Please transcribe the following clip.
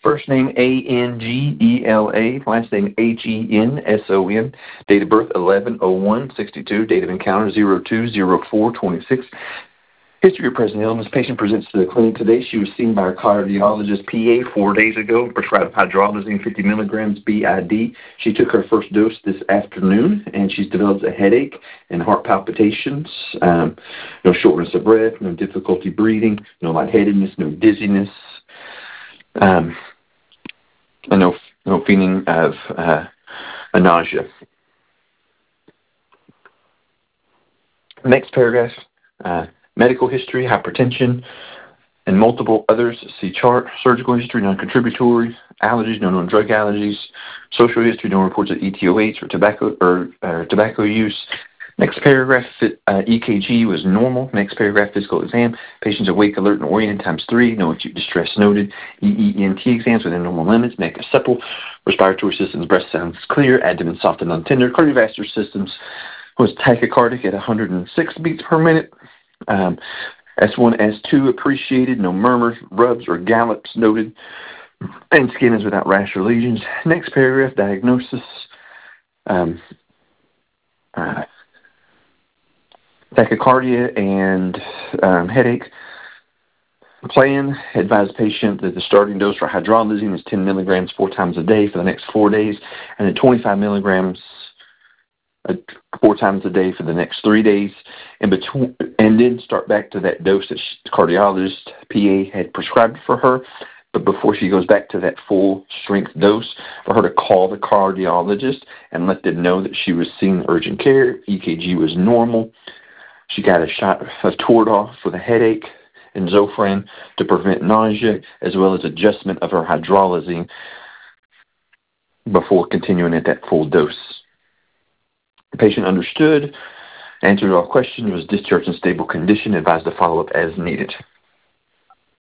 First name Angela, last name Henson. Date of birth 11/01/62. Date of encounter 02/04/26. History of present illness. Patient presents to the clinic today. She was seen by her cardiologist PA 4 days ago, prescribed hydralazine 50 milligrams BID. She took her first dose this afternoon, and she's developed a headache and heart palpitations, no shortness of breath, no difficulty breathing, no lightheadedness, no dizziness, and no feeling of a nausea. Next paragraph. Medical history, hypertension, and multiple others. See chart. Surgical history, non-contributory. Allergies, no known drug allergies. Social history, no reports of ETOH or tobacco use. Next paragraph, EKG was normal. Next paragraph, physical exam. Patient's awake, alert, and oriented ×3. No acute distress noted. EENT exams within normal limits. Neck is supple. Respiratory systems, breath sounds clear. Abdomen soft and untender. Cardiovascular systems was tachycardic at 106 beats per minute. S1, S2 appreciated, no murmurs, rubs, or gallops noted, and skin is without rash or lesions. Next paragraph, diagnosis, tachycardia and headache. Plan, advise patient that the starting dose for hydralazine is 10 milligrams 4 times a day for the next 4 days, and then 25 milligrams 4 times a day for the next 3 days, and then start back to that dose that the cardiologist PA had prescribed for her. But before she goes back to that full strength dose, for her to call the cardiologist and let them know that she was seeing urgent care. EKG was normal. She got a shot of Toradol for the headache and Zofran to prevent nausea, as well as adjustment of her hydralazine before continuing at that full dose. The patient understood, answered all questions, was discharged in stable condition, advised to follow up as needed.